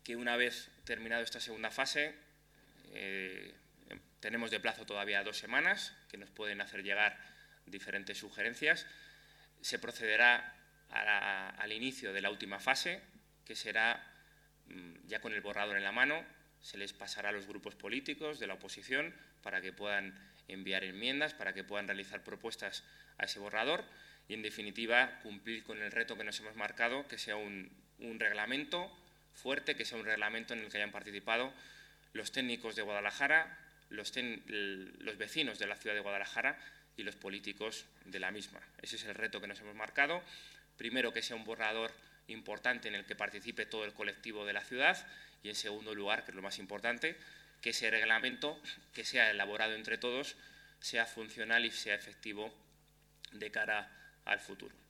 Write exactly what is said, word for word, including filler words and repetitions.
que una vez terminado esta segunda fase, eh, tenemos de plazo todavía dos semanas, que nos pueden hacer llegar diferentes sugerencias. Se procederá a la, al inicio de la última fase, que será ya con el borrador en la mano. Se les pasará a los grupos políticos de la oposición para que puedan enviar enmiendas, para que puedan realizar propuestas a ese borrador y, en definitiva, cumplir con el reto que nos hemos marcado, que sea un, un reglamento fuerte, que sea un reglamento en el que hayan participado los técnicos de Guadalajara, los, ten, los vecinos de la ciudad de Guadalajara y los políticos de la misma. Ese es el reto que nos hemos marcado. Primero, que sea un borrador importante en el que participe todo el colectivo de la ciudad y, en segundo lugar, que es lo más importante, que ese reglamento que sea elaborado entre todos sea funcional y sea efectivo de cara al futuro.